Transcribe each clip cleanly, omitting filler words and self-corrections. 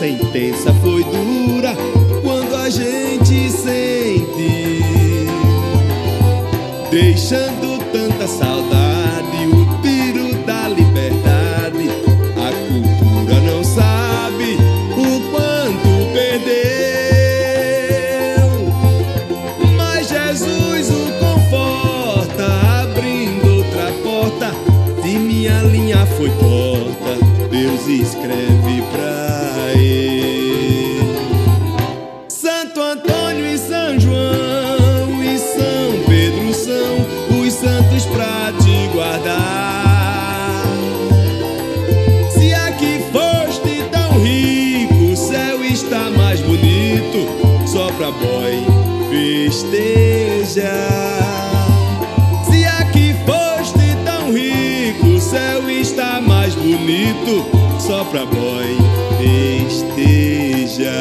intensa foi dura quando a gente sente, deixando tanta saudade, o tiro da liberdade. A cultura não sabe o quanto perdeu, mas Jesus o conforta, abrindo outra porta. Se minha linha foi torta, Deus escreve pra ele. Santo Antônio e São João e São Pedro são os santos pra te guardar. Se aqui foste tão rico, o céu está mais bonito, só pra boy festejar. Se aqui foste tão rico, o céu está mais bonito, só pra boy festejar.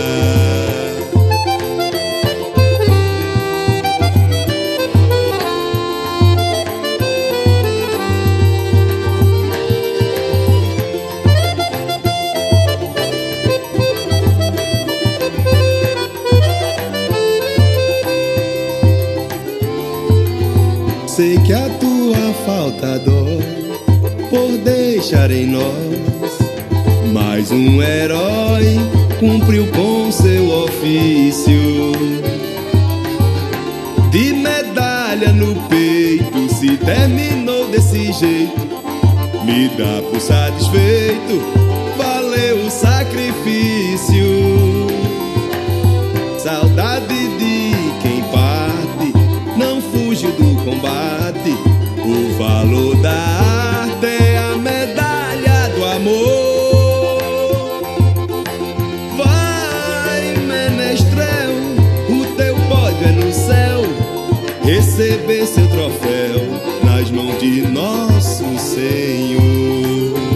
Sei que a tua falta dói por deixar em nós mais um herói, cumpriu com seu ofício. De medalha no peito, se terminou desse jeito, me dá por satisfeito, valeu o sacrifício. Saudade de quem parte, não fugiu do combate. O valor da arte é a medalha do amor. Vai, menestrel, o teu pódio é no céu, receber seu troféu nas mãos de nosso Senhor.